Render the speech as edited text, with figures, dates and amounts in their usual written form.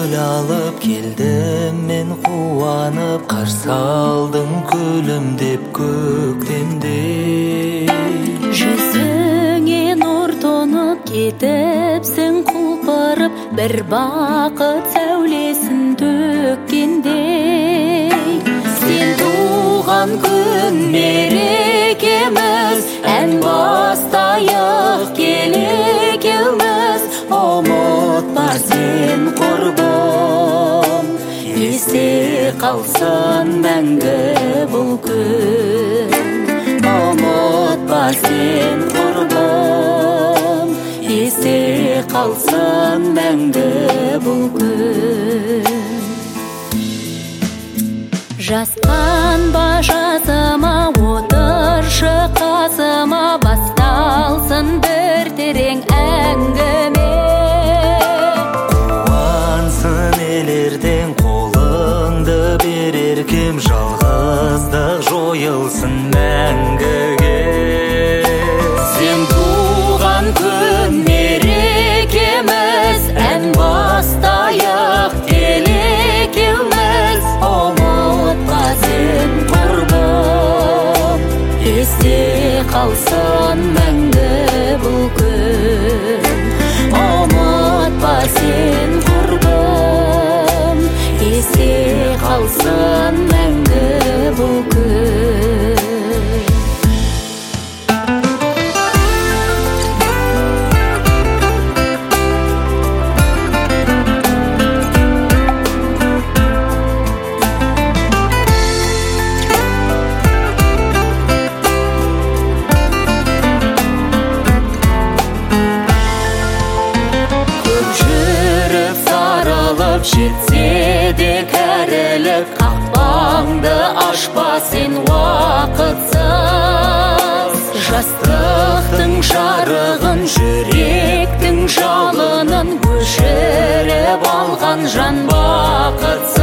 гүл алып келдім мен қуанып, қарсы алдың күлімдеп көктемде. Жүзіңе нұр тонып кетіпсің құлпырып, бір бақыт сәулесін төккендей. Сен туған күн мерекеміз, ән бастайық келекеуміз. Ұмытпа сен құрбым, есте қалсын мәңгі бұл күн. Ұмытпа сен құрбым, есте қалсын мәңгі бұл күн. Жасқанба жазыма, отыршы қасыма, басталсын бір терең әңгіме. Қуансын елерден қолыңды берер кім, жалғыздық жойылсын мәңгіге. Сен туған күн мерекеміз, ән бастайық келекеуміз. Ұмытпа сен құрбым, есте қалсын мәңгі бұл күн. Ұмытпа сен құрбым, есте қалсын мәңгі бұл күн. Жетсе де кәрілік, қақпаңды ашпа сен уақытсыз. Жастықтың жарығын, жүректің жалынын өшіріп алған жан бақытсыз.